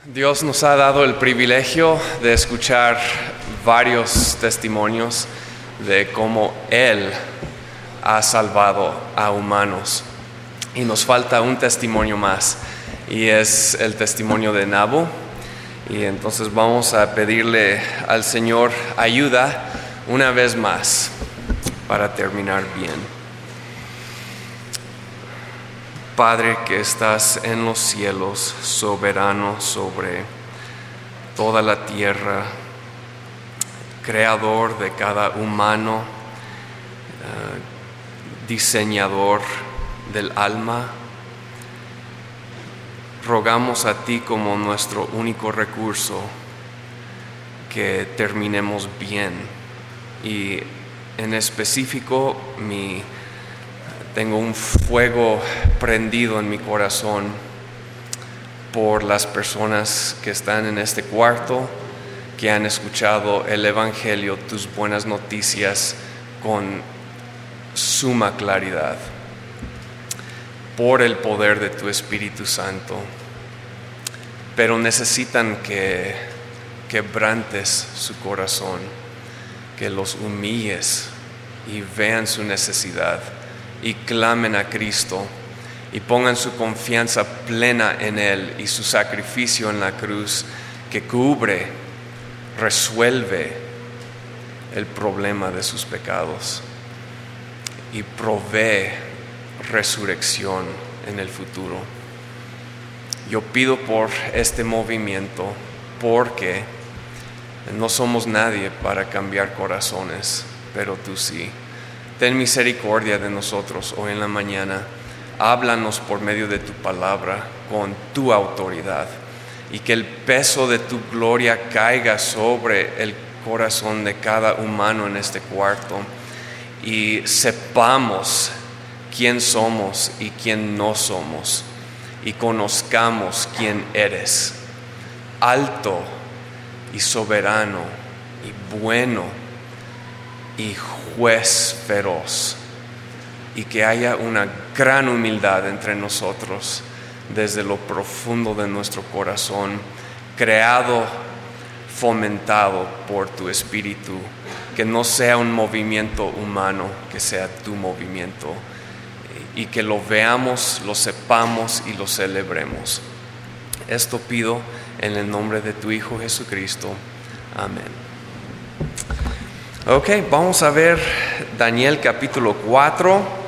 Dios nos ha dado el privilegio de escuchar varios testimonios de cómo Él ha salvado a humanos. Y nos falta un testimonio más, y es el testimonio de Nabu. Y entonces vamos a pedirle al Señor ayuda una vez más para terminar bien. Padre que estás en los cielos, soberano sobre toda la tierra, creador de cada humano, diseñador del alma, rogamos a ti como nuestro único recurso que terminemos bien. Y en específico tengo un fuego prendido en mi corazón por las personas que están en este cuarto, que han escuchado el Evangelio, tus buenas noticias, con suma claridad, por el poder de tu Espíritu Santo. Pero necesitan que quebrantes su corazón, que los humilles y vean su necesidad y clamen a Cristo y pongan su confianza plena en Él y su sacrificio en la cruz, que cubre, resuelve el problema de sus pecados y provee resurrección en el futuro. Yo pido por este movimiento, porque no somos nadie para cambiar corazones, pero tú sí. Ten misericordia de nosotros hoy en la mañana. Háblanos por medio de tu palabra con tu autoridad, y que el peso de tu gloria caiga sobre el corazón de cada humano en este cuarto, y sepamos quién somos y quién no somos, y conozcamos quién eres, alto y soberano y bueno y juez feroz, y que haya una gran humildad entre nosotros desde lo profundo de nuestro corazón, creado, fomentado por tu Espíritu, que no sea un movimiento humano, que sea tu movimiento, y que lo veamos, lo sepamos y lo celebremos. Esto pido en el nombre de tu Hijo Jesucristo. Amén. Ok, vamos a ver Daniel capítulo 4.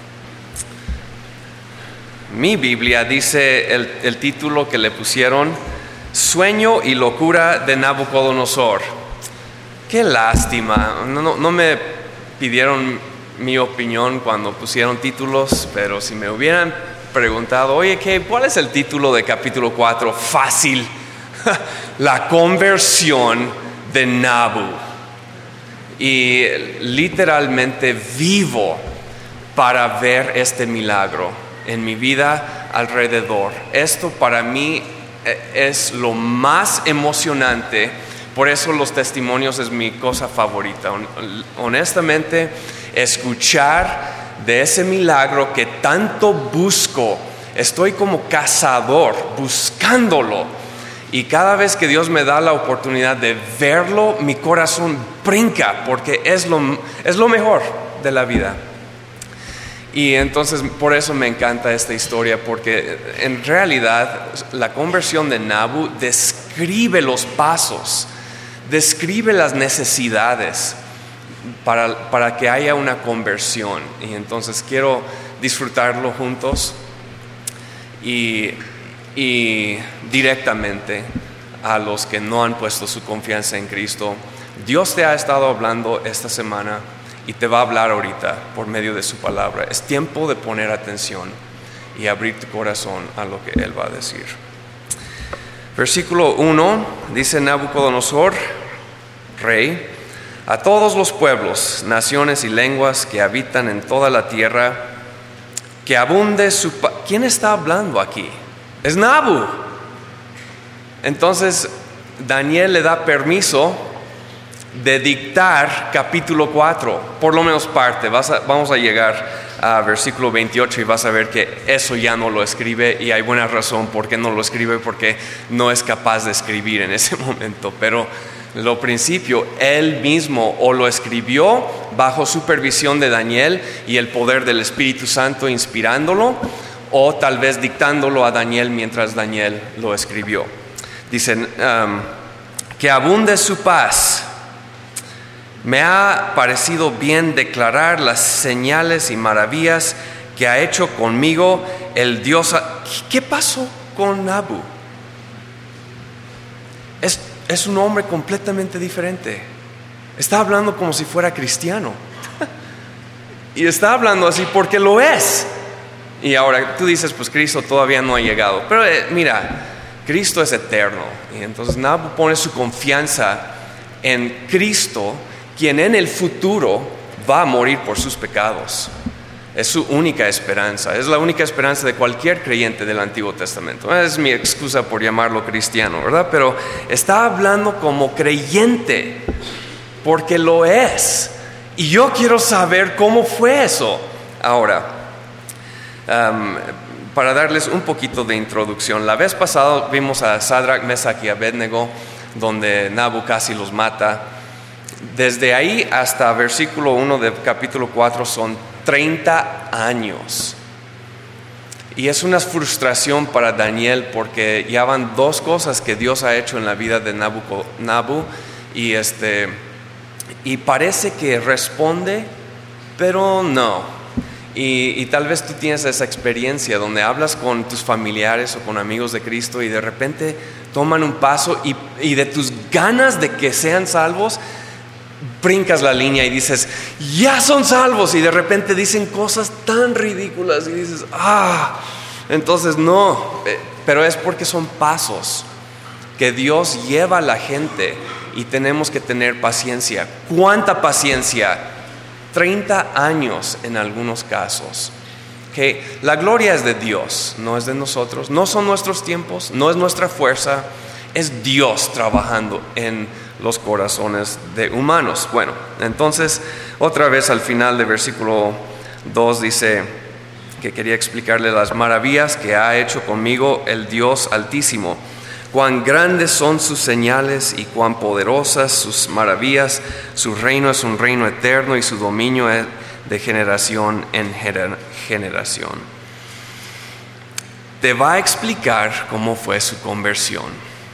Mi Biblia dice el título que le pusieron: Sueño y locura de Nabucodonosor. Qué lástima, no me pidieron mi opinión cuando pusieron títulos, pero si me hubieran preguntado, oye, ¿cuál es el título de capítulo 4? Fácil, la conversión de Nabu. Y literalmente vivo para ver este milagro en mi vida alrededor. Esto para mí es lo más emocionante, por eso los testimonios es mi cosa favorita. Honestamente, escuchar de ese milagro que tanto busco, estoy como cazador buscándolo. Y cada vez que Dios me da la oportunidad de verlo, mi corazón brinca, porque es lo mejor de la vida. Y entonces por eso me encanta esta historia, porque en realidad la conversión de Nabu describe los pasos, describe las necesidades para que haya una conversión. Y entonces quiero disfrutarlo juntos y directamente a los que no han puesto su confianza en Cristo. Dios te ha estado hablando esta semana y te va a hablar ahorita por medio de su palabra. Es tiempo de poner atención y abrir tu corazón a lo que Él va a decir. Versículo 1 dice: Nabucodonosor, rey, a todos los pueblos, naciones y lenguas que habitan en toda la tierra, que abunde su paz. ¿Quién está hablando aquí? Es Nabu. Entonces Daniel le da permiso de dictar capítulo 4, por lo menos parte. Vamos a llegar a versículo 28 y vas a ver que eso ya no lo escribe, y hay buena razón por qué no lo escribe, porque no es capaz de escribir en ese momento. Pero lo principio, él mismo o lo escribió bajo supervisión de Daniel y el poder del Espíritu Santo inspirándolo, o tal vez dictándolo a Daniel mientras Daniel lo escribió. Dicen, que abunde su paz. Me ha parecido bien declarar las señales y maravillas que ha hecho conmigo el Dios. ¿Qué pasó con Nabu? Es un hombre completamente diferente. Está hablando como si fuera cristiano. Y está hablando así porque lo es. Y ahora tú dices, pues Cristo todavía no ha llegado. Pero mira, Cristo es eterno. Y entonces Nabu pone su confianza en Cristo, quien en el futuro va a morir por sus pecados. Es su única esperanza. Es la única esperanza de cualquier creyente del Antiguo Testamento. Es mi excusa por llamarlo cristiano, ¿verdad? Pero está hablando como creyente, porque lo es. Y yo quiero saber cómo fue eso. Ahora, para darles un poquito de introducción, la vez pasada vimos a Sadrach, Mesach y Abednego, donde Nabu casi los mata. Desde ahí hasta versículo 1 del capítulo 4 son 30 años. Y es una frustración para Daniel, porque ya van dos cosas que Dios ha hecho en la vida de Nabu, y parece que responde, pero no. Y tal vez tú tienes esa experiencia donde hablas con tus familiares o con amigos de Cristo y de repente toman un paso y de tus ganas de que sean salvos, brincas la línea y dices, ya son salvos, y de repente dicen cosas tan ridículas y dices, entonces no. Pero es porque son pasos que Dios lleva a la gente y tenemos que tener paciencia. ¿Cuánta paciencia? 30 años en algunos casos. Que la gloria es de Dios, no es de nosotros, no son nuestros tiempos, no es nuestra fuerza, es Dios trabajando en los corazones de humanos. Bueno, entonces otra vez al final del versículo 2 dice que quería explicarle las maravillas que ha hecho conmigo el Dios Altísimo. Cuán grandes son sus señales y cuán poderosas sus maravillas. Su reino es un reino eterno y su dominio es de generación en generación. Te va a explicar cómo fue su conversión.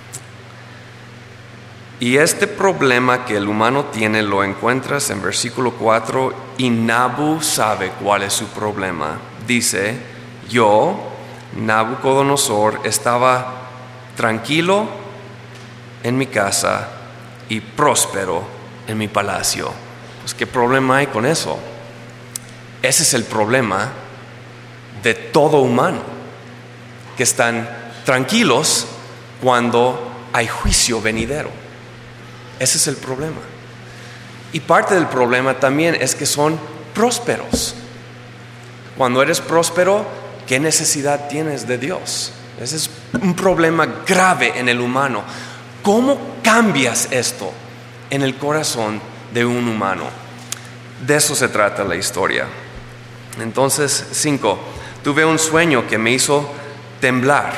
Y este problema que el humano tiene lo encuentras en versículo 4, y Nabu sabe cuál es su problema. Dice, yo, Nabucodonosor, estaba tranquilo en mi casa y próspero en mi palacio. Pues, ¿qué problema hay con eso? Ese es el problema de todo humano, que están tranquilos cuando hay juicio venidero. Ese es el problema. Y parte del problema también es que son prósperos. Cuando eres próspero, ¿qué necesidad tienes de Dios? Ese es un problema grave en el humano. ¿Cómo cambias esto en el corazón de un humano? De eso se trata la historia. Entonces, 5. Tuve un sueño que me hizo temblar.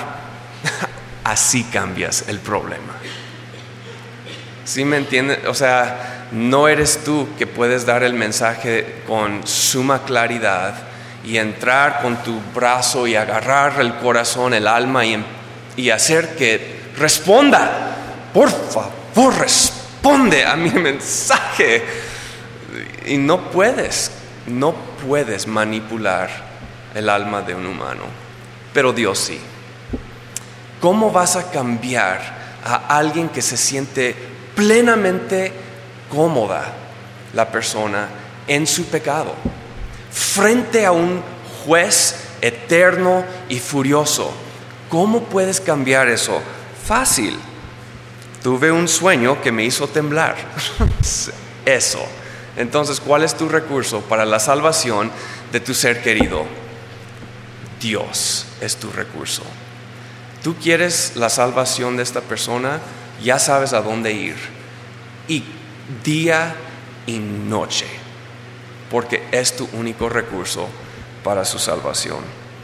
Así cambias el problema. ¿Sí me entienden? O sea, no eres tú que puedes dar el mensaje con suma claridad y entrar con tu brazo y agarrar el corazón, el alma y hacer que responda. Por favor, responde a mi mensaje. Y no puedes manipular el alma de un humano, pero Dios sí. ¿Cómo vas a cambiar a alguien que se siente plenamente cómoda, la persona, en su pecado, frente a un juez eterno y furioso? ¿Cómo puedes cambiar eso? Fácil. Tuve un sueño que me hizo temblar. Eso. Entonces, ¿cuál es tu recurso para la salvación de tu ser querido? Dios es tu recurso. ¿Tú quieres la salvación de esta persona? Ya sabes a dónde ir. Y día y noche, porque es tu único recurso para su salvación.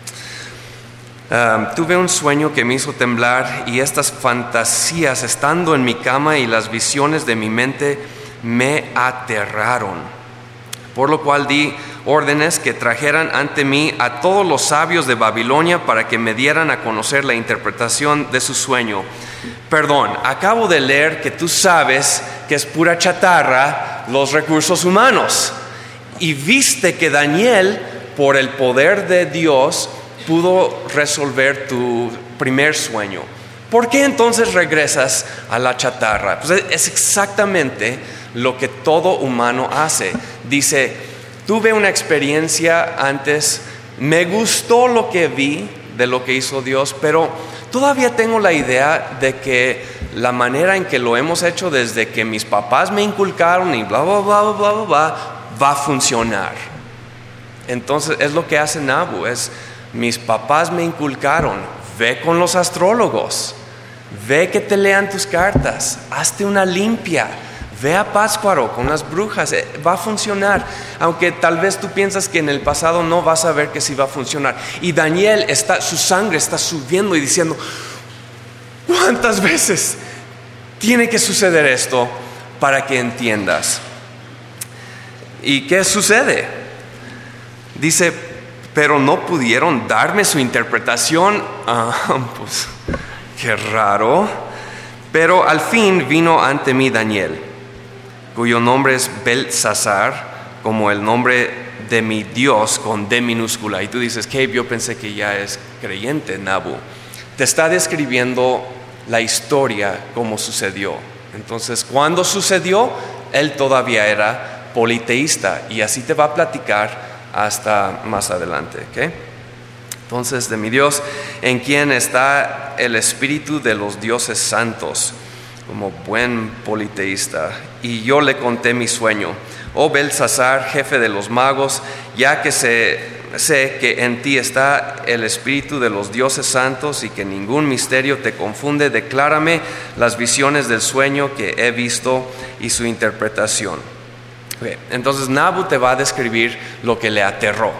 Tuve un sueño que me hizo temblar, y estas fantasías estando en mi cama y las visiones de mi mente me aterraron. Por lo cual di órdenes que trajeran ante mí a todos los sabios de Babilonia para que me dieran a conocer la interpretación de su sueño. Perdón, acabo de leer que tú sabes que es pura chatarra los recursos humanos, y viste que Daniel, por el poder de Dios, pudo resolver tu primer sueño. ¿Por qué entonces regresas a la chatarra? Pues es exactamente lo que todo humano hace. Dice, tuve una experiencia antes, me gustó lo que vi de lo que hizo Dios, pero todavía tengo la idea de que la manera en que lo hemos hecho desde que mis papás me inculcaron y bla, bla, bla, bla, bla, bla, va a funcionar. Entonces es lo que hace Nabu, mis papás me inculcaron, ve con los astrólogos, ve que te lean tus cartas, hazte una limpia, ve a Pátzcuaro con las brujas, va a funcionar. Aunque tal vez tú piensas que en el pasado no, vas a ver que sí va a funcionar. Y Daniel, su sangre está subiendo y diciendo, ¿cuántas veces tiene que suceder esto para que entiendas? ¿Y qué sucede? Dice, pero no pudieron darme su interpretación. Pues qué raro. Pero al fin vino ante mí Daniel, cuyo nombre es Beltsasar, como el nombre de mi Dios con D minúscula. Y tú dices, Cave, yo pensé que ya es creyente, Nabu. Te está describiendo la historia como sucedió. Entonces, ¿cuándo sucedió? Él todavía era politeísta, y así te va a platicar hasta más adelante, ¿okay? Entonces, de mi Dios, en quien está el espíritu de los dioses santos, como buen politeísta. Y yo le conté mi sueño. Oh Beltsasar, jefe de los magos, ya que sé que en ti está el espíritu de los dioses santos y que ningún misterio te confunde, declárame las visiones del sueño que he visto y su interpretación. Okay. Entonces Nabu te va a describir lo que le aterró,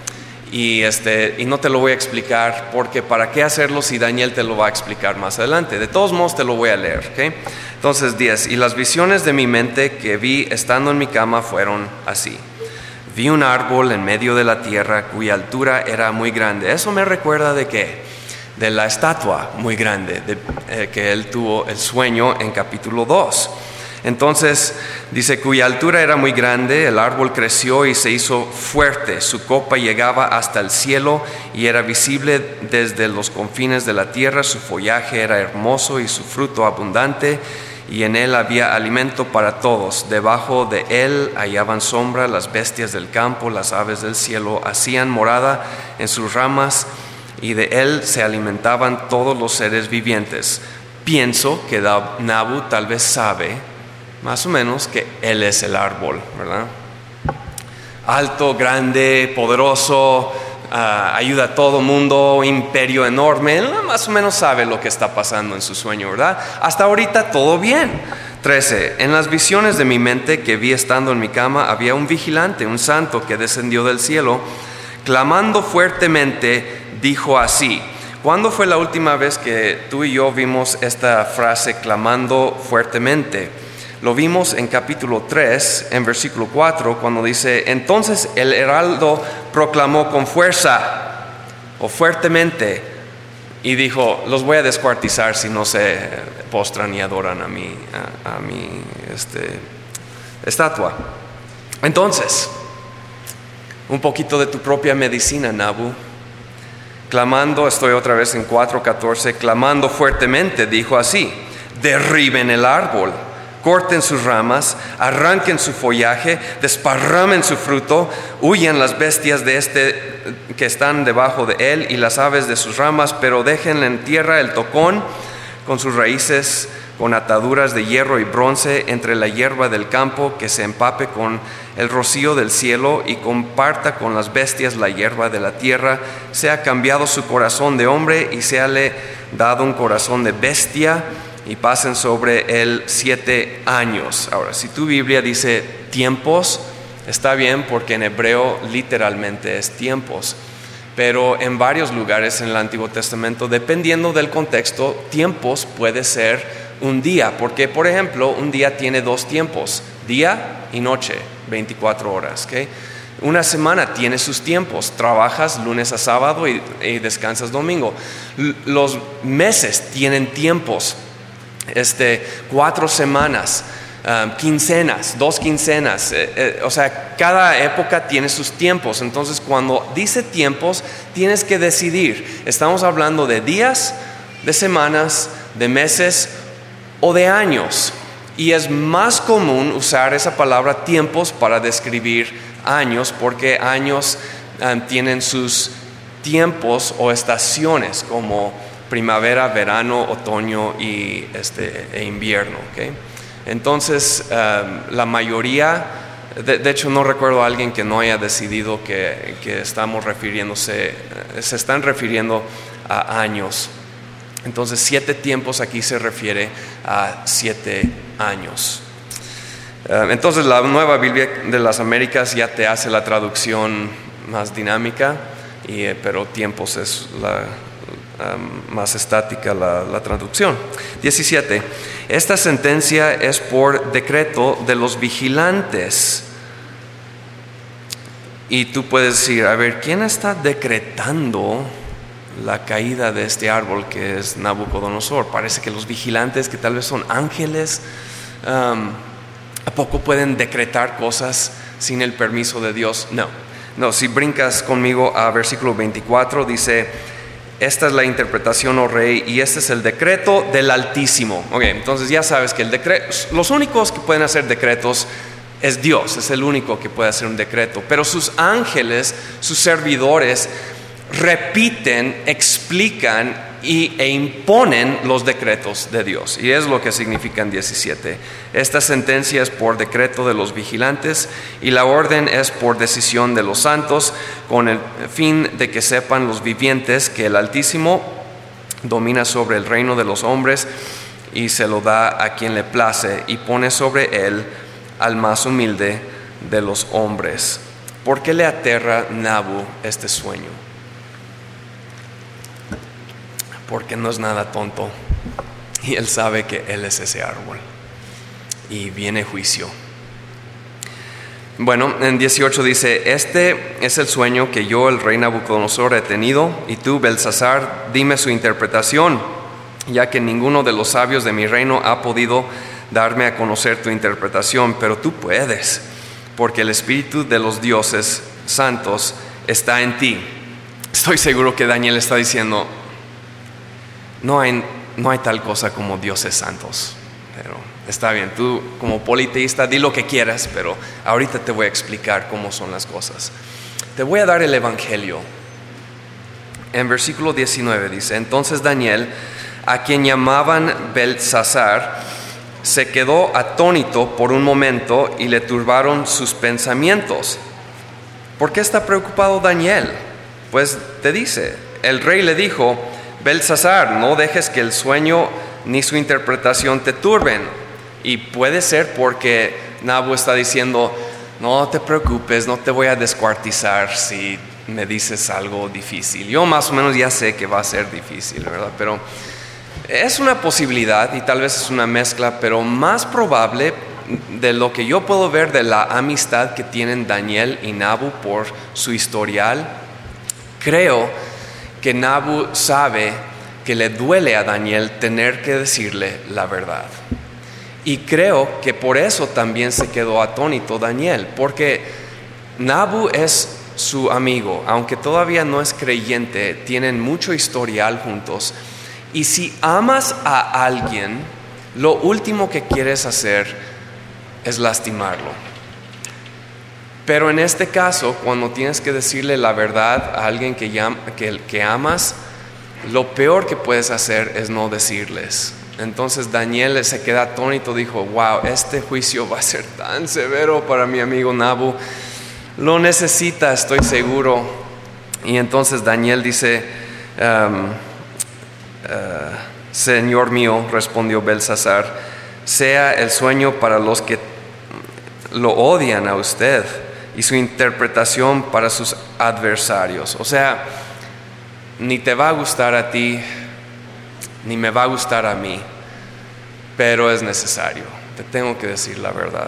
y no te lo voy a explicar, porque para qué hacerlo si Daniel te lo va a explicar más adelante. De todos modos te lo voy a leer, ¿okay? Entonces 10, y las visiones de mi mente que vi estando en mi cama fueron así. Vi un árbol en medio de la tierra cuya altura era muy grande. Eso me recuerda de qué, de la estatua muy grande que él tuvo el sueño en capítulo 2. Entonces dice, cuya altura era muy grande, el árbol creció y se hizo fuerte, su copa llegaba hasta el cielo y era visible desde los confines de la tierra, su follaje era hermoso y su fruto abundante, y en él había alimento para todos. Debajo de él hallaban sombra las bestias del campo, las aves del cielo hacían morada en sus ramas, y de él se alimentaban todos los seres vivientes. Pienso que Nabu tal vez sabe más o menos que él es el árbol, ¿verdad? Alto, grande, poderoso, ayuda a todo mundo, imperio enorme. Él más o menos sabe lo que está pasando en su sueño, ¿verdad? Hasta ahorita todo bien. 13. En las visiones de mi mente que vi estando en mi cama, había un vigilante, un santo que descendió del cielo, clamando fuertemente, dijo así. ¿Cuándo fue la última vez que tú y yo vimos esta frase, clamando fuertemente? Lo vimos en capítulo 3, en versículo 4, cuando dice, entonces el heraldo proclamó con fuerza o fuertemente, y dijo, los voy a descuartizar si no se postran y adoran a mi estatua. Entonces, un poquito de tu propia medicina, Nabu. Clamando, estoy otra vez en 4:14, clamando fuertemente, dijo así, derriben el árbol, corten sus ramas, arranquen su follaje, desparramen su fruto, huyan las bestias que están debajo de él y las aves de sus ramas, pero dejen en tierra el tocón con sus raíces, con ataduras de hierro y bronce entre la hierba del campo, que se empape con el rocío del cielo y comparta con las bestias la hierba de la tierra. Sea cambiado su corazón de hombre y séale dado un corazón de bestia, y pasen sobre él 7 años. Ahora, si tu Biblia dice tiempos, está bien, porque en hebreo literalmente es tiempos. Pero en varios lugares en el Antiguo Testamento, dependiendo del contexto, tiempos puede ser un día. Porque, por ejemplo, un día tiene 2 tiempos, día y noche, 24 horas. ¿Okay? Una semana tiene sus tiempos, trabajas lunes a sábado y descansas domingo. Los meses tienen tiempos, 4 semanas, quincenas, 2 quincenas, o sea, cada época tiene sus tiempos. Entonces, cuando dice tiempos, tienes que decidir, ¿estamos hablando de días, de semanas, de meses o de años? Y es más común usar esa palabra tiempos para describir años, porque años tienen sus tiempos o estaciones como primavera, verano, otoño y e invierno. ¿Okay? Entonces, la mayoría, de hecho no recuerdo a alguien que no haya decidido que estamos se están refiriendo a años. Entonces 7 tiempos aquí se refiere a 7 años. Entonces la Nueva Biblia de las Américas ya te hace la traducción más dinámica, pero tiempos es más estática la traducción. 17. Esta sentencia es por decreto de los vigilantes. Y tú puedes decir, a ver, ¿quién está decretando la caída de este árbol que es Nabucodonosor? Parece que los vigilantes, que tal vez son ángeles, ¿a poco pueden decretar cosas sin el permiso de Dios? No, si brincas conmigo a versículo 24, dice: esta es la interpretación, oh rey, y este es el decreto del Altísimo. Entonces ya sabes que los únicos que pueden hacer decretos es Dios, es el único que puede hacer un decreto. Pero sus ángeles, sus servidores, repiten, explican e imponen los decretos de Dios. Y es lo que significa en 17. Esta sentencia es por decreto de los vigilantes y la orden es por decisión de los santos, con el fin de que sepan los vivientes que el Altísimo domina sobre el reino de los hombres y se lo da a quien le place y pone sobre él al más humilde de los hombres. ¿Por qué le aterra Nabu este sueño? Porque no es nada tonto y él sabe que él es ese árbol y viene juicio. Bueno, en 18 dice: este es el sueño que yo, el rey Nabucodonosor, he tenido, y tú, Belsasar, dime su interpretación, ya que ninguno de los sabios de mi reino ha podido darme a conocer tu interpretación, pero tú puedes, porque el espíritu de los dioses santos está en ti. Estoy seguro que Daniel está diciendo: no hay tal cosa como dioses santos. Pero está bien, tú como politeísta di lo que quieras, pero ahorita te voy a explicar cómo son las cosas. Te voy a dar el evangelio. En versículo 19 dice: entonces Daniel, a quien llamaban Belsasar, se quedó atónito por un momento y le turbaron sus pensamientos. ¿Por qué está preocupado Daniel? Pues te dice, el rey le dijo: Belsasar, no dejes que el sueño ni su interpretación te turben. Y puede ser porque Nabu está diciendo: no te preocupes, no te voy a descuartizar si me dices algo difícil. Yo más o menos ya sé que va a ser difícil, ¿verdad? Pero es una posibilidad y tal vez es una mezcla, pero más probable de lo que yo puedo ver de la amistad que tienen Daniel y Nabu por su historial. Creo que Nabu sabe que le duele a Daniel tener que decirle la verdad. Y creo que por eso también se quedó atónito Daniel, porque Nabu es su amigo, aunque todavía no es creyente, tienen mucho historial juntos. Y si amas a alguien, lo último que quieres hacer es lastimarlo. Pero en este caso, cuando tienes que decirle la verdad a alguien que amas, lo peor que puedes hacer es no decirles. Entonces Daniel se queda atónito, dijo: wow, este juicio va a ser tan severo para mi amigo Nabu. Lo necesita, estoy seguro. Y entonces Daniel dice, Señor mío, respondió Belsasar, sea el sueño para los que lo odian a usted y su interpretación para sus adversarios. O sea, ni te va a gustar a ti, ni me va a gustar a mí, pero es necesario. Te tengo que decir la verdad.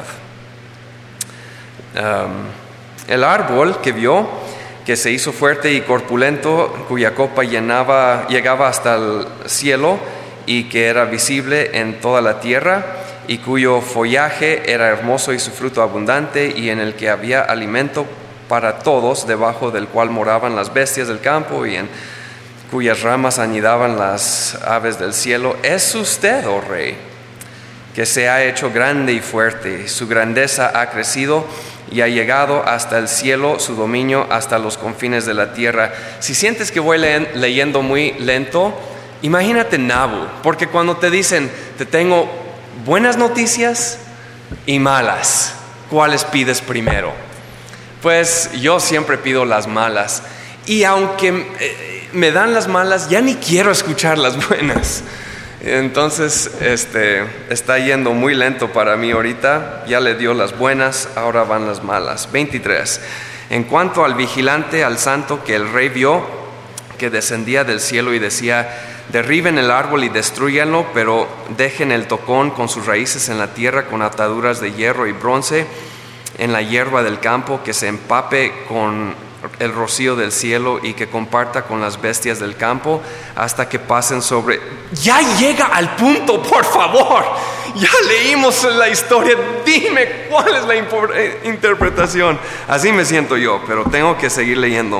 El árbol que vio, que se hizo fuerte y corpulento, cuya copa llegaba hasta el cielo y que era visible en toda la tierra, y cuyo follaje era hermoso y su fruto abundante, y en el que había alimento para todos, debajo del cual moraban las bestias del campo y en cuyas ramas anidaban las aves del cielo. Es usted, oh rey, que se ha hecho grande y fuerte, su grandeza ha crecido y ha llegado hasta el cielo, su dominio hasta los confines de la tierra. Si sientes que voy leyendo muy lento, imagínate Nabu, porque cuando te dicen, te tengo buenas noticias y malas, ¿cuáles pides primero? Pues yo siempre pido las malas, y aunque me dan las malas, ya ni quiero escuchar las buenas. Entonces está yendo muy lento para mí ahorita. Ya le dio las buenas, ahora van las malas. 23. En cuanto al vigilante, al santo que el rey vio, que descendía del cielo y decía, derriben el árbol y destrúyanlo, pero dejen el tocón con sus raíces en la tierra, con ataduras de hierro y bronce en la hierba del campo, que se empape con el rocío del cielo y que comparta con las bestias del campo hasta que pasen sobre... Ya llega al punto, por favor. Ya leímos la historia, dime cuál es la interpretación. Así me siento yo, pero tengo que seguir leyendo.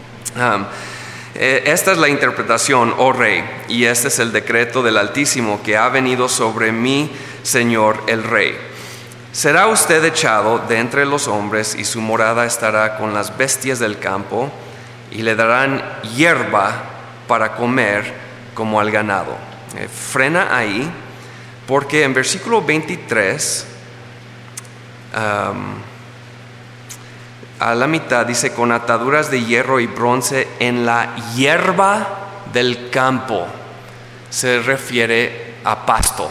Esta es la interpretación, oh rey, y este es el decreto del Altísimo que ha venido sobre mi señor el rey. Será usted echado de entre los hombres y su morada estará con las bestias del campo y le darán hierba para comer como al ganado. Frena ahí, porque en versículo 23 a la mitad dice, con ataduras de hierro y bronce en la hierba del campo. Se refiere a pasto.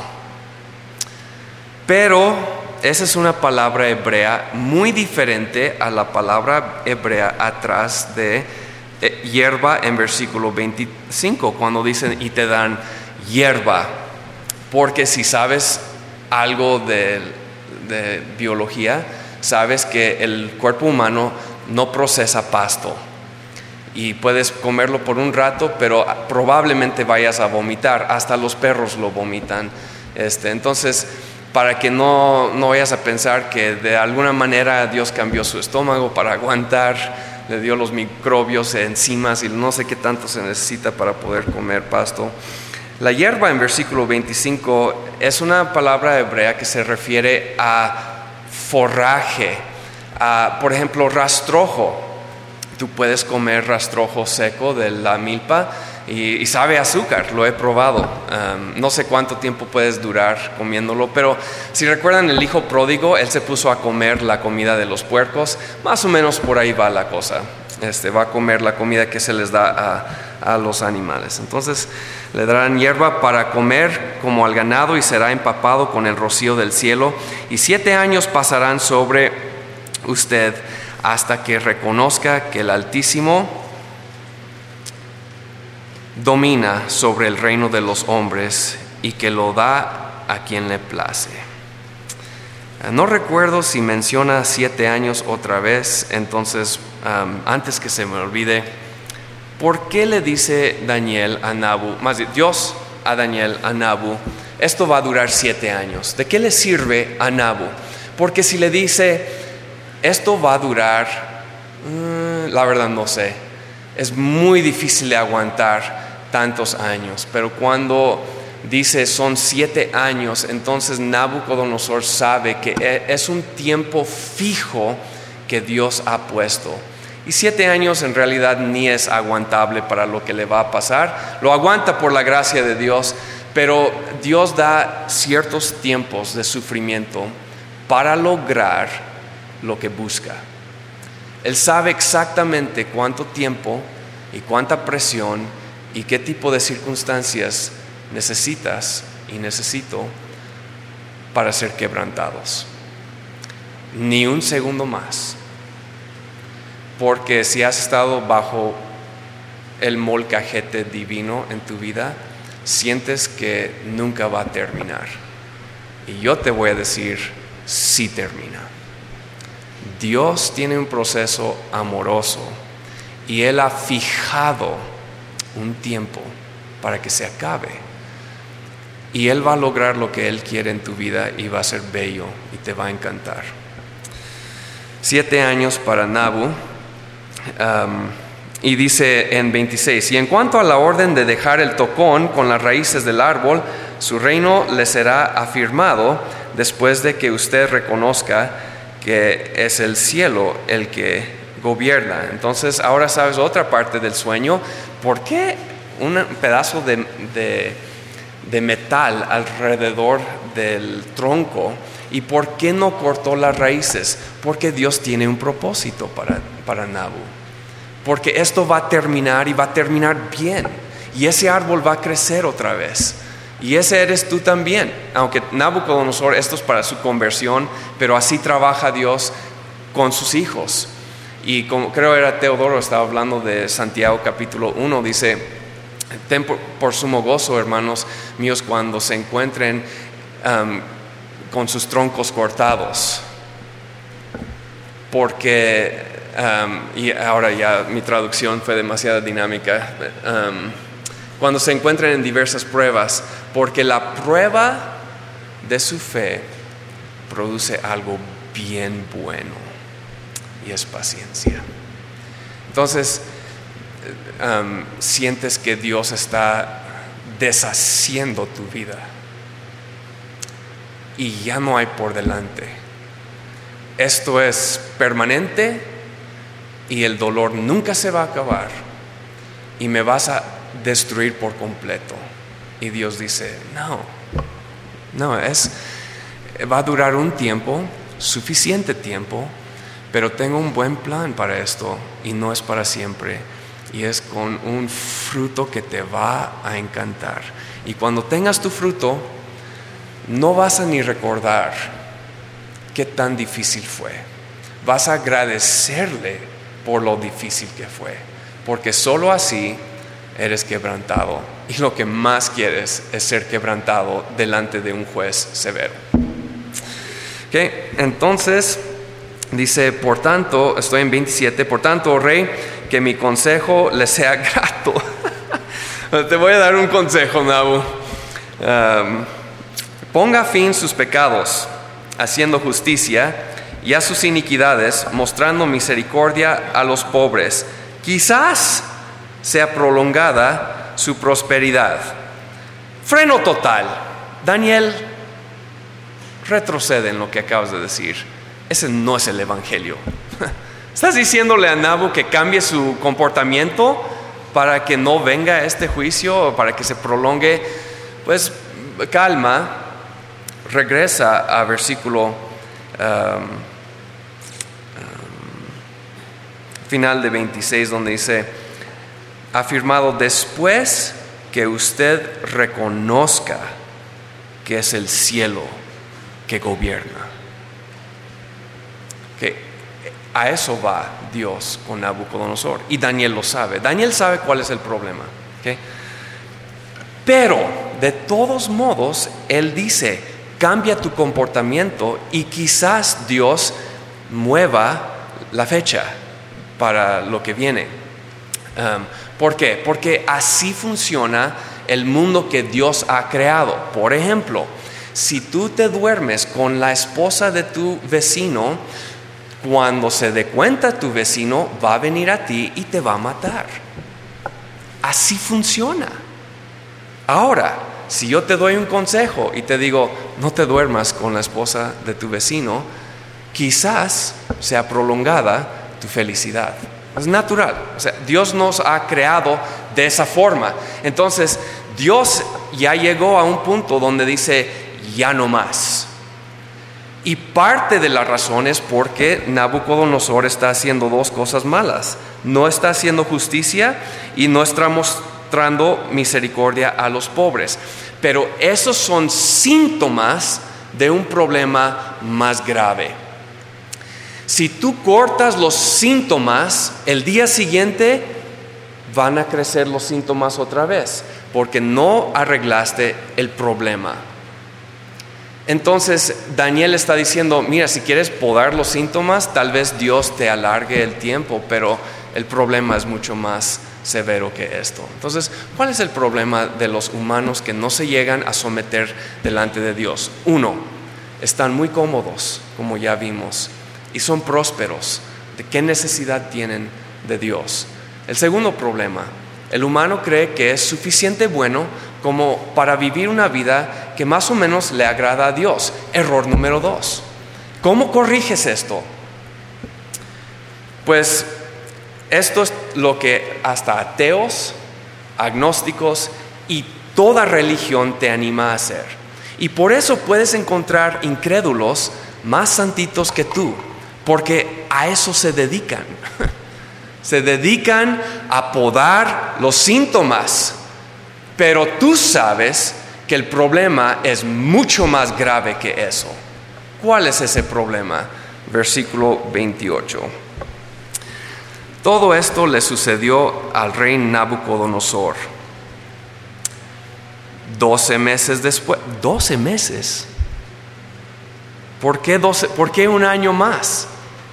Pero esa es una palabra hebrea muy diferente a la palabra hebrea atrás de hierba en versículo 25, cuando dicen y te dan hierba. Porque si sabes algo de biología, sabes que el cuerpo humano no procesa pasto. Y puedes comerlo por un rato, pero probablemente vayas a vomitar. Hasta los perros lo vomitan. Entonces, para que no vayas a pensar que de alguna manera Dios cambió su estómago para aguantar, le dio los microbios, enzimas y no sé qué tanto se necesita para poder comer pasto. La hierba en versículo 25 es una palabra hebrea que se refiere a forraje, por ejemplo, rastrojo. Tú puedes comer rastrojo seco de la milpa y sabe a azúcar, lo he probado. No sé cuánto tiempo puedes durar comiéndolo, pero si recuerdan el hijo pródigo, él se puso a comer la comida de los puercos. Más o menos por ahí va la cosa. Va a comer la comida que se les da a los animales. Entonces le darán hierba para comer como al ganado y será empapado con el rocío del cielo. Y 7 años pasarán sobre usted hasta que reconozca que el Altísimo domina sobre el reino de los hombres y que lo da a quien le place. No recuerdo si menciona 7 años otra vez, entonces antes que se me olvide, ¿por qué le dice Daniel a Nabu, más bien Dios a Daniel a Nabu, esto va a durar 7 años? ¿De qué le sirve a Nabu? Porque si le dice, esto va a durar, la verdad no sé, es muy difícil de aguantar tantos años, pero cuando dice son 7 años, entonces Nabucodonosor sabe que es un tiempo fijo que Dios ha puesto. Y 7 años en realidad ni es aguantable para lo que le va a pasar. Lo aguanta por la gracia de Dios, pero Dios da ciertos tiempos de sufrimiento para lograr lo que busca. Él sabe exactamente cuánto tiempo y cuánta presión y qué tipo de circunstancias necesitas y necesito para ser quebrantados. Ni un segundo más. Porque si has estado bajo el molcajete divino en tu vida, sientes que nunca va a terminar. Y yo te voy a decir, sí termina. Dios tiene un proceso amoroso y Él ha fijado un tiempo para que se acabe. Y Él va a lograr lo que Él quiere en tu vida y va a ser bello y te va a encantar. 7 años para Nabu. Y dice en 26, y en cuanto a la orden de dejar el tocón con las raíces del árbol, su reino le será afirmado después de que usted reconozca que es el cielo el que gobierna. Entonces ahora sabes otra parte del sueño. ¿Por qué un pedazo de metal alrededor del tronco? ¿Y por qué no cortó las raíces? Porque Dios tiene un propósito para Nabu. Porque esto va a terminar y va a terminar bien. Y ese árbol va a crecer otra vez. Y ese eres tú también. Aunque Nabucodonosor, esto es para su conversión, pero así trabaja Dios con sus hijos. Y como creo era Teodoro, estaba hablando de Santiago capítulo 1, dice: ten por sumo gozo, hermanos míos, cuando se encuentren con sus troncos cortados. Porque... y ahora ya mi traducción fue demasiado dinámica. Cuando se encuentren en diversas pruebas, porque la prueba de su fe produce algo bien bueno, y es paciencia. Entonces sientes que Dios está deshaciendo tu vida y ya no hay por delante. Esto es permanente y el dolor nunca se va a acabar y me vas a destruir por completo. Y Dios dice: no, va a durar un tiempo, suficiente tiempo, pero tengo un buen plan para esto y no es para siempre, y es con un fruto que te va a encantar. Y cuando tengas tu fruto, no vas a ni recordar qué tan difícil fue. Vas a agradecerle por lo difícil que fue, porque solo así eres quebrantado, y lo que más quieres es ser quebrantado delante de un juez severo. Okay. Entonces dice: por tanto, estoy en 27, por tanto, oh rey, que mi consejo le sea grato. Te voy a dar un consejo, Nabu. Ponga fin a sus pecados, haciendo justicia, y a sus iniquidades, mostrando misericordia a los pobres. Quizás sea prolongada su prosperidad. Freno total. Daniel, retrocede en lo que acabas de decir. Ese no es el evangelio. ¿Estás diciéndole a Nabu que cambie su comportamiento para que no venga este juicio o para que se prolongue? Pues calma. Regresa a versículo final de 26, donde dice: afirmado después que usted reconozca que es el cielo que gobierna. Que a eso va Dios con Nabucodonosor, y Daniel lo sabe. Daniel sabe cuál es el problema, ¿okay? Pero de todos modos él dice: cambia tu comportamiento y quizás Dios mueva la fecha para lo que viene. ¿Por qué? Porque así funciona el mundo que Dios ha creado. Por ejemplo, si tú te duermes con la esposa de tu vecino, cuando se dé cuenta tu vecino va a venir a ti y te va a matar. Así funciona. Ahora, si yo te doy un consejo y te digo: no te duermas con la esposa de tu vecino, quizás sea prolongada tu felicidad. Es natural. O sea, Dios nos ha creado de esa forma. Entonces, Dios ya llegó a un punto donde dice: ya no más. Y parte de la razón es porque Nabucodonosor está haciendo dos cosas malas. No está haciendo justicia y no está mostrando misericordia a los pobres. Pero esos son síntomas de un problema más grave. Si tú cortas los síntomas, el día siguiente van a crecer los síntomas otra vez, porque no arreglaste el problema. Entonces Daniel está diciendo, mira, si quieres podar los síntomas, tal vez Dios te alargue el tiempo, pero el problema es mucho más severo que esto. Entonces, ¿cuál es el problema de los humanos que no se llegan a someter delante de Dios? Uno, están muy cómodos, como ya vimos, y son prósperos. ¿De qué necesidad tienen de Dios? El segundo problema, el humano cree que es suficiente bueno como para vivir una vida que más o menos le agrada a Dios. Error número 2. ¿Cómo corriges esto? Pues esto es lo que hasta ateos, agnósticos y toda religión te anima a hacer. Y por eso puedes encontrar incrédulos más santitos que tú, porque a eso se dedican. Se dedican a podar los síntomas, pero tú sabes que el problema es mucho más grave que eso. ¿Cuál es ese problema? Versículo 28. Todo esto le sucedió al rey Nabucodonosor. 12 meses después. 12 meses. ¿Por qué 12? ¿Por qué un año más?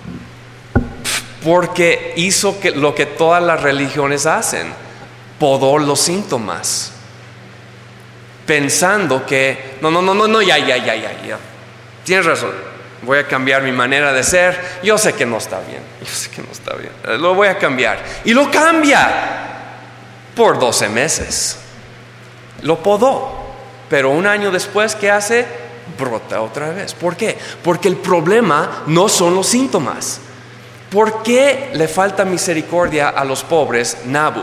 Porque hizo lo que todas las religiones hacen: podó los síntomas, pensando que no, ya. Tienes razón, voy a cambiar mi manera de ser. Yo sé que no está bien, lo voy a cambiar. Y lo cambia por 12 meses. Lo podó, pero un año después, ¿qué hace? Brota otra vez. ¿Por qué? Porque el problema no son los síntomas. ¿Por qué le falta misericordia a los pobres, Nabu?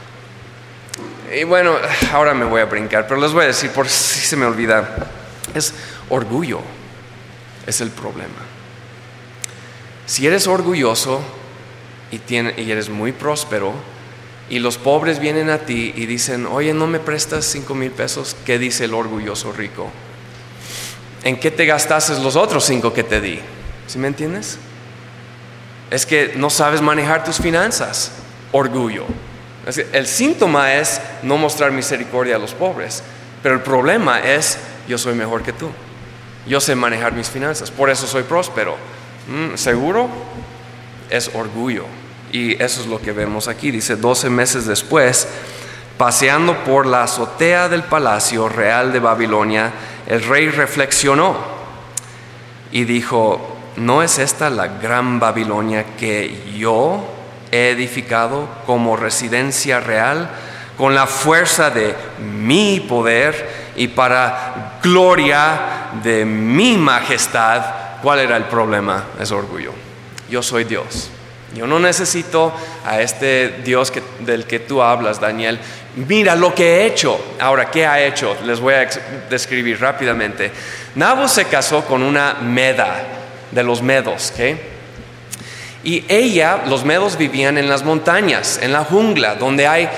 Y bueno, ahora me voy a brincar, pero les voy a decir por si se me olvida. Es orgullo, es el problema. Si eres orgulloso y eres muy próspero, y los pobres vienen a ti y dicen, oye, ¿no me prestas 5,000 pesos? ¿Qué dice el orgulloso rico? ¿En qué te gastaste los otros 5 que te di? ¿Sí me entiendes? Es que no sabes manejar tus finanzas. Orgullo. El síntoma es no mostrar misericordia a los pobres, pero el problema es, yo soy mejor que tú, yo sé manejar mis finanzas, por eso soy próspero. ¿Seguro? Es orgullo. Y eso es lo que vemos aquí. Dice, 12 meses después, paseando por la azotea del palacio real de Babilonia, el rey reflexionó y dijo, ¿no es esta la gran Babilonia que yo he edificado como residencia real, con la fuerza de mi poder y para gloria de mi majestad? ¿Cuál era el problema? Es orgullo. Yo soy Dios. Yo no necesito a este Dios del que tú hablas, Daniel. Mira lo que he hecho. Ahora, ¿qué ha hecho? Les voy a describir rápidamente. Nabu se casó con una meda de los medos, ¿ok? Y los medos vivían en las montañas, en la jungla, donde hay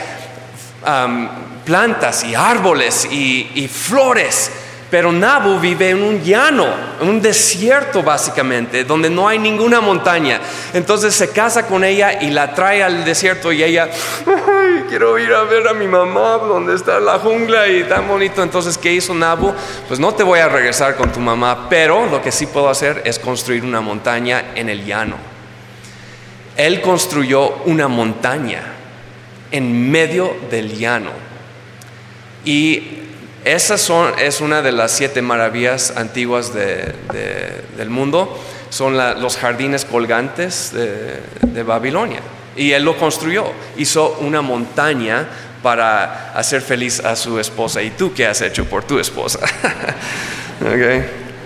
plantas y árboles y flores. Pero Nabu vive en un llano, en un desierto básicamente, donde no hay ninguna montaña. Entonces se casa con ella y la trae al desierto y ella, ay, quiero ir a ver a mi mamá donde está la jungla y tan bonito. Entonces, ¿qué hizo Nabu? Pues no te voy a regresar con tu mamá, pero lo que sí puedo hacer es construir una montaña en el llano. Él construyó una montaña en medio del llano. Y es una de las 7 maravillas antiguas del mundo. Son los jardines colgantes de Babilonia. Y él lo construyó. Hizo una montaña para hacer feliz a su esposa. ¿Y tú qué has hecho por tu esposa? Okay.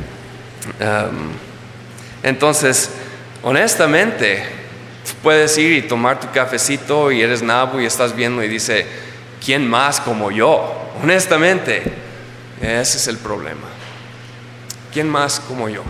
Entonces, honestamente, puedes ir y tomar tu cafecito y eres Nabu y estás viendo y dice, ¿quién más como yo? Honestamente, ese es el problema. ¿Quién más como yo?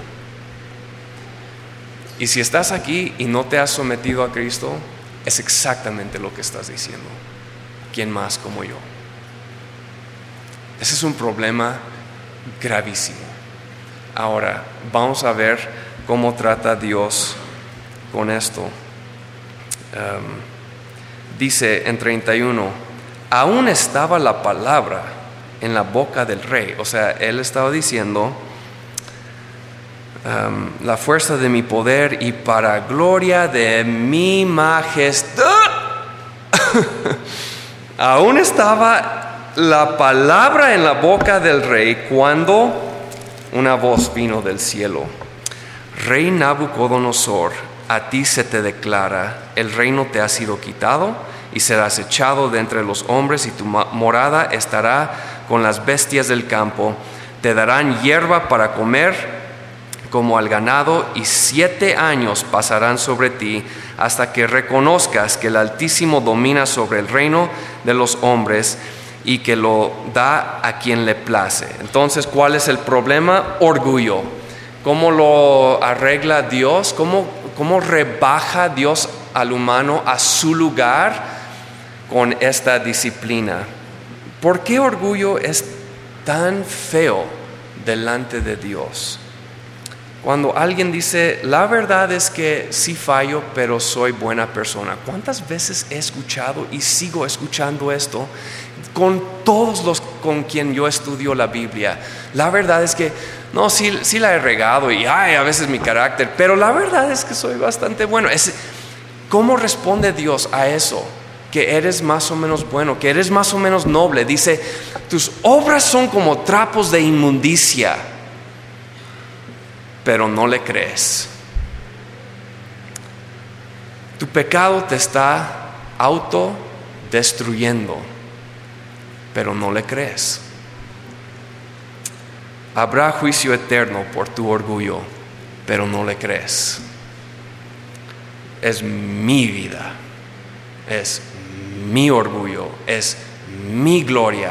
Y si estás aquí y no te has sometido a Cristo, es exactamente lo que estás diciendo. ¿quién más como yo? Ese es un problema gravísimo. Ahora, vamos a ver cómo trata Dios con esto. Dice en 31, aún estaba la palabra en la boca del rey. O sea, él estaba diciendo, la fuerza de mi poder y para gloria de mi majestad. Aún estaba la palabra en la boca del rey cuando una voz vino del cielo. Rey Nabucodonosor, a ti se te declara, el reino te ha sido quitado y serás echado de entre los hombres y tu morada estará con las bestias del campo. Te darán hierba para comer como al ganado y 7 años pasarán sobre ti hasta que reconozcas que el Altísimo domina sobre el reino de los hombres y que lo da a quien le place. Entonces, ¿cuál es el problema? Orgullo. ¿Cómo lo arregla Dios? ¿Cómo rebaja Dios al humano a su lugar con esta disciplina? ¿Por qué orgullo es tan feo delante de Dios? Cuando alguien dice, la verdad es que sí fallo, pero soy buena persona. ¿Cuántas veces he escuchado y sigo escuchando esto con todos los con quien yo estudio la Biblia? La verdad es que, no, sí la he regado y a veces mi carácter, pero la verdad es que soy bastante bueno. ¿Cómo responde Dios a eso? Que eres más o menos bueno, que eres más o menos noble. Dice, tus obras son como trapos de inmundicia, pero no le crees. Tu pecado te está autodestruyendo, pero no le crees. Habrá juicio eterno por tu orgullo, pero no le crees. Es mi vida, es mi orgullo, es mi gloria.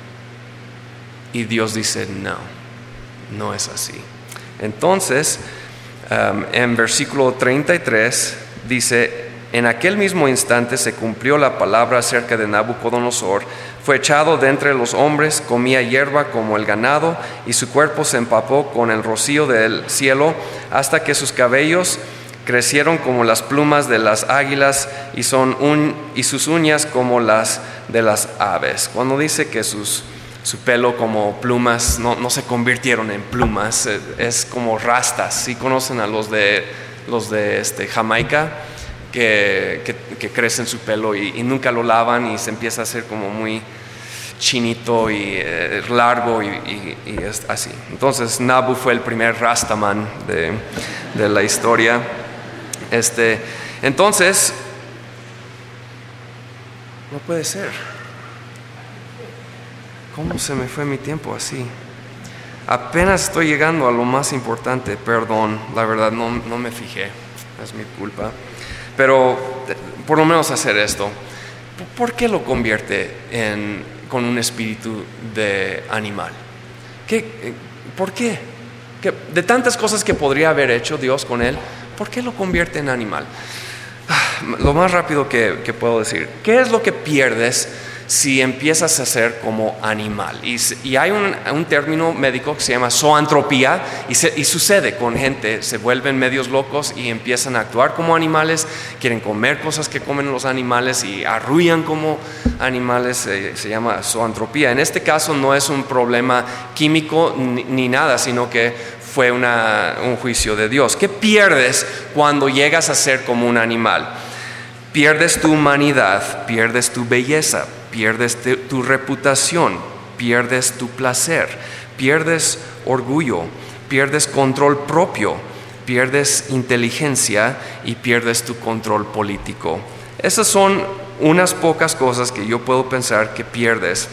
Y Dios dice, no es así. Entonces, en versículo 33 dice, en aquel mismo instante se cumplió la palabra acerca de Nabucodonosor. Fue echado de entre los hombres, comía hierba como el ganado, y su cuerpo se empapó con el rocío del cielo, hasta que sus cabellos crecieron como las plumas de las águilas, y sus uñas como las de las aves. Cuando dice que su pelo como plumas, no se convirtieron en plumas, es como rastas. ¿Sí conocen a los de Jamaica? Que crecen su pelo y nunca lo lavan y se empieza a hacer como muy chinito y largo y es así. Entonces Nabu fue el primer rastaman de la historia. Entonces, no puede ser. ¿Cómo se me fue mi tiempo así? Apenas estoy llegando a lo más importante. Perdón, la verdad no me fijé. Es mi culpa. Pero por lo menos hacer esto. ¿Por qué lo convierte con un espíritu de animal? ¿Por qué? De tantas cosas que podría haber hecho Dios con él, ¿por qué lo convierte en animal? Lo más rápido que puedo decir. ¿Qué es lo que pierdes si empiezas a ser como animal? Y hay un término médico que se llama zoantropía y sucede con gente, se vuelven medios locos y empiezan a actuar como animales, quieren comer cosas que comen los animales y arrullan como animales, se llama zoantropía. En este caso no es un problema químico ni nada, sino que fue un juicio de Dios. ¿Qué pierdes cuando llegas a ser como un animal? Pierdes tu humanidad, pierdes tu belleza, pierdes tu reputación, pierdes tu placer, pierdes orgullo, pierdes control propio, pierdes inteligencia y pierdes tu control político. Esas son unas pocas cosas que yo puedo pensar que pierdes.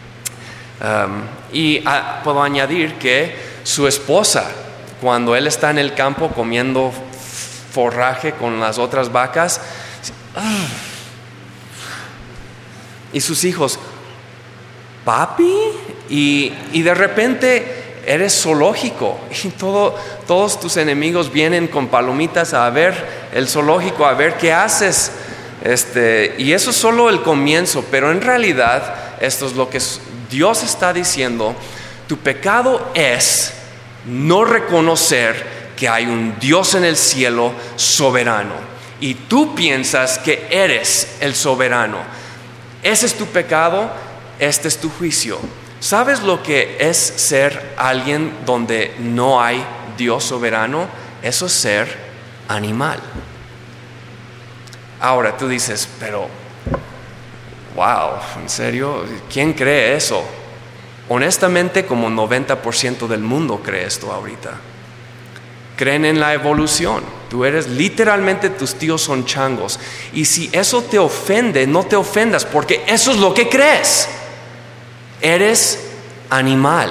Puedo añadir que su esposa, cuando él está en el campo comiendo forraje con las otras vacas, y sus hijos, papi, y de repente eres zoológico y todos tus enemigos vienen con palomitas a ver el zoológico, a ver qué haces. Y eso es solo el comienzo, pero en realidad esto es lo que Dios está diciendo. Tu pecado es no reconocer que hay un Dios en el cielo soberano y tú piensas que eres el soberano. Ese es tu pecado, este es tu juicio. ¿Sabes lo que es ser alguien donde no hay Dios soberano? Eso es ser animal. Ahora tú dices, pero, wow, ¿en serio? ¿Quién cree eso? Honestamente, como 90% del mundo cree esto ahorita. Creen en la evolución. Tú eres, literalmente tus tíos son changos. Y si eso te ofende, no te ofendas, porque eso es lo que crees. Eres animal.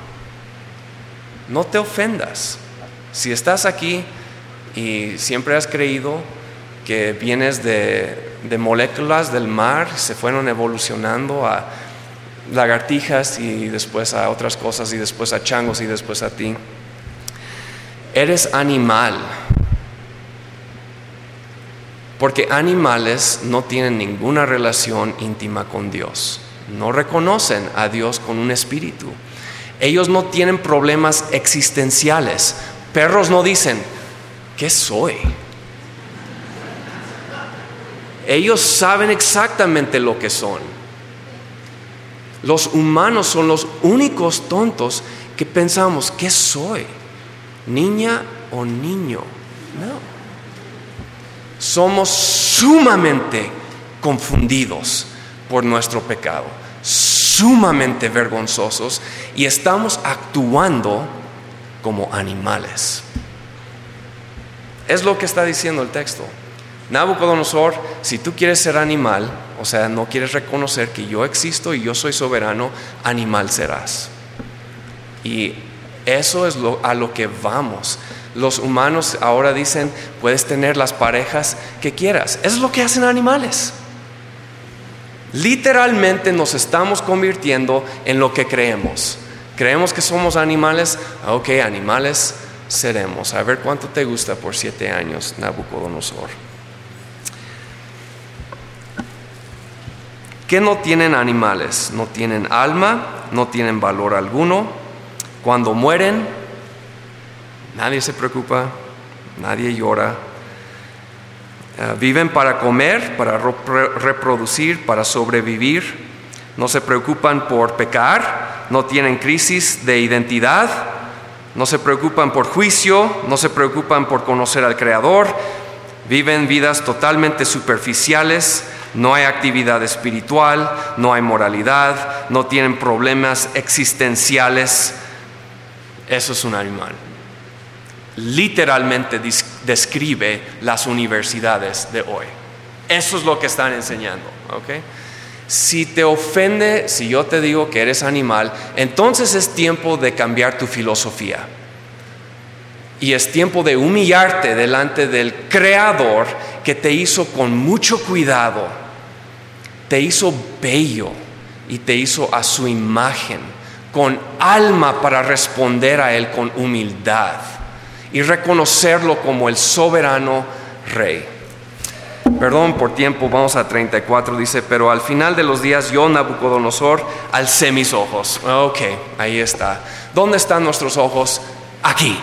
No te ofendas. Si estás aquí y siempre has creído que vienes de moléculas del mar, se fueron evolucionando a lagartijas y después a otras cosas y después a changos y después a ti. Eres animal. Porque animales no tienen ninguna relación íntima con Dios. No reconocen a Dios con un espíritu. Ellos no tienen problemas existenciales. Perros no dicen, ¿qué soy? Ellos saben exactamente lo que son. Los humanos son los únicos tontos que pensamos, ¿qué soy? ¿Niña o niño? No. Somos sumamente confundidos por nuestro pecado, sumamente vergonzosos y estamos actuando como animales. Es lo que está diciendo el texto. Nabucodonosor, si tú quieres ser animal, o sea, no quieres reconocer que yo existo y yo soy soberano, animal serás. Y eso es a lo que vamos. Los humanos ahora dicen, puedes tener las parejas que quieras. Eso es lo que hacen animales. Literalmente nos estamos convirtiendo en lo que creemos. Creemos que somos animales. Ok, animales seremos. A ver cuánto te gusta por 7 años, Nabucodonosor. ¿Qué no tienen animales? No tienen alma, no tienen valor alguno. Cuando mueren, nadie se preocupa, nadie llora. Viven para comer, para reproducir, para sobrevivir. No se preocupan por pecar, no tienen crisis de identidad, no se preocupan por juicio, no se preocupan por conocer al Creador. Viven vidas totalmente superficiales. No hay actividad espiritual, no hay moralidad, no tienen problemas existenciales. Eso es un animal. Literalmente describe las universidades de hoy. Eso es lo que están enseñando, ¿ok? Si te ofende, si yo te digo que eres animal, entonces es tiempo de cambiar tu filosofía. Y es tiempo de humillarte delante del Creador que te hizo con mucho cuidado, te hizo bello y te hizo a su imagen, con alma para responder a Él con humildad y reconocerlo como el soberano Rey. Perdón por tiempo, vamos a 34, dice, pero al final de los días yo, Nabucodonosor, alcé mis ojos. Ok, ahí está. ¿Dónde están nuestros ojos? Aquí.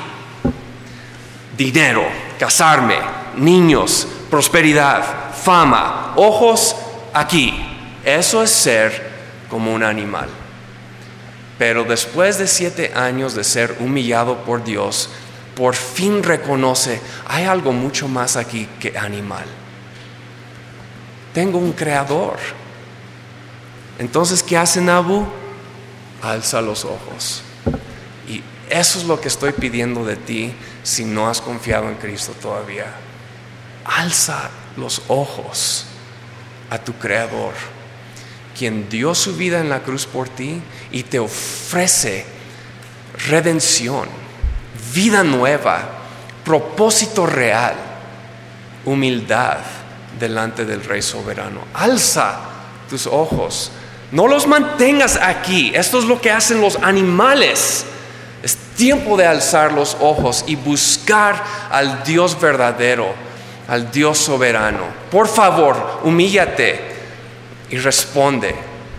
Dinero, casarme, niños, prosperidad, fama, ojos aquí. Eso es ser como un animal. Pero después de 7 años de ser humillado por Dios, por fin reconoce, hay algo mucho más aquí que animal. Tengo un creador. Entonces, ¿qué hace Nabu? Alza los ojos. Y eso es lo que estoy pidiendo de ti si no has confiado en Cristo todavía. Alza los ojos a tu Creador, quien dio su vida en la cruz por ti y te ofrece redención, vida nueva, propósito real, humildad delante del Rey soberano. Alza tus ojos. No los mantengas aquí. Esto es lo que hacen los animales. Es tiempo de alzar los ojos y buscar al Dios verdadero al Dios soberano. Por favor, humíllate y responde.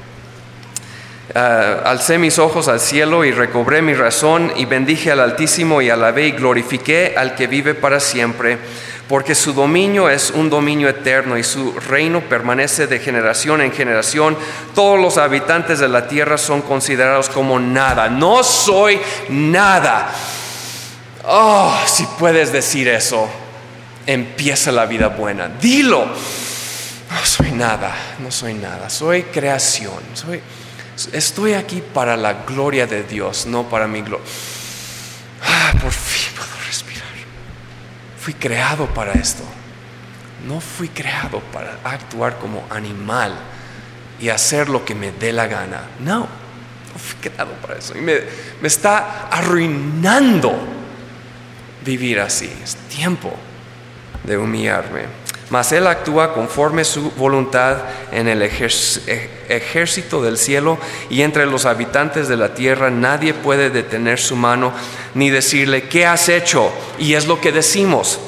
Alcé mis ojos al cielo y recobré mi razón y bendije al Altísimo y alabé y glorifiqué al que vive para siempre, porque su dominio es un dominio eterno y su reino permanece de generación en generación. Todos los habitantes de la tierra son considerados como nada. No soy nada. Oh, si puedes decir eso, empieza la vida buena. Dilo. No soy nada, no soy nada. Soy creación. Estoy aquí para la gloria de Dios, no para mi gloria. Por fin puedo respirar. Fui creado para esto. No fui creado para actuar como animal y hacer lo que me dé la gana. No fui creado para eso. Y me está arruinando vivir así. Es tiempo de humillarme. Mas Él actúa conforme su voluntad en el ejército del cielo y entre los habitantes de la tierra. Nadie puede detener su mano ni decirle: ¿qué has hecho? Y es lo que decimos.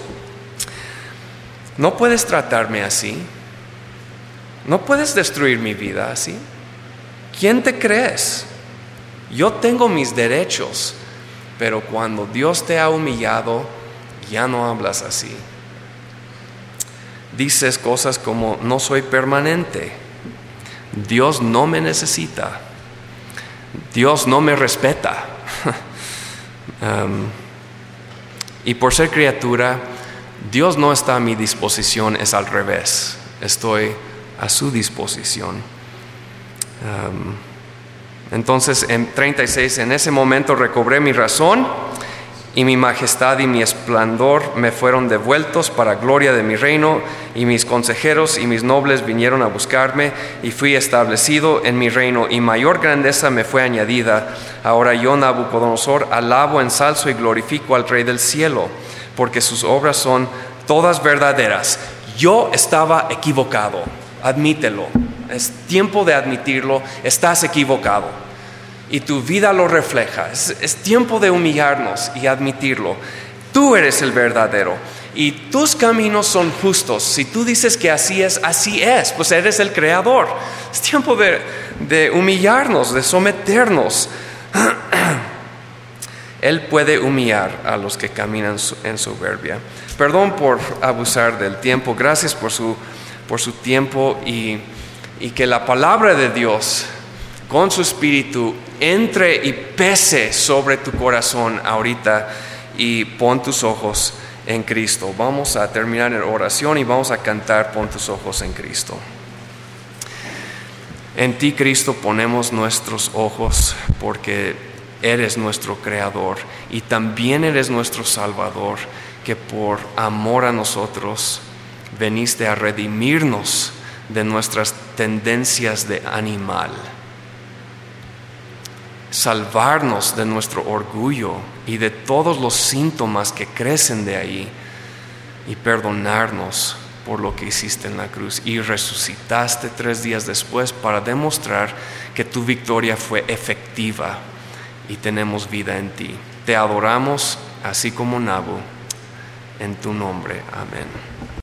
No puedes tratarme así. No puedes destruir mi vida así. ¿Quién te crees? Yo tengo mis derechos, pero cuando Dios te ha humillado, ya no hablas así. Dices cosas como: no soy permanente, Dios no me necesita, Dios no me respeta. Y por ser criatura, Dios no está a mi disposición, es al revés, estoy a su disposición. Entonces en 36, en ese momento recobré mi razón y mi majestad y mi esplendor me fueron devueltos para gloria de mi reino, y mis consejeros y mis nobles vinieron a buscarme, y fui establecido en mi reino, y mayor grandeza me fue añadida. Ahora yo, Nabucodonosor, alabo, ensalzo y glorifico al Rey del cielo, porque sus obras son todas verdaderas. Yo estaba equivocado, admítelo, es tiempo de admitirlo, estás equivocado. Y tu vida lo refleja. Es tiempo de humillarnos y admitirlo. Tú eres el verdadero y tus caminos son justos. Si tú dices que así es, pues eres el creador. Es tiempo de humillarnos, de someternos. Él puede humillar a los que caminan en soberbia. Perdón por abusar del tiempo. Gracias por su tiempo, y que la palabra de Dios con su espíritu entre y pese sobre tu corazón ahorita, y pon tus ojos en Cristo. Vamos a terminar en oración y vamos a cantar Pon tus ojos en Cristo. En ti, Cristo, ponemos nuestros ojos, porque eres nuestro creador y también eres nuestro Salvador, que por amor a nosotros veniste a redimirnos de nuestras tendencias de animal, salvarnos de nuestro orgullo y de todos los síntomas que crecen de ahí, y perdonarnos por lo que hiciste en la cruz, y resucitaste 3 días después para demostrar que tu victoria fue efectiva y tenemos vida en ti. Te adoramos así como Nabu, en tu nombre, amén.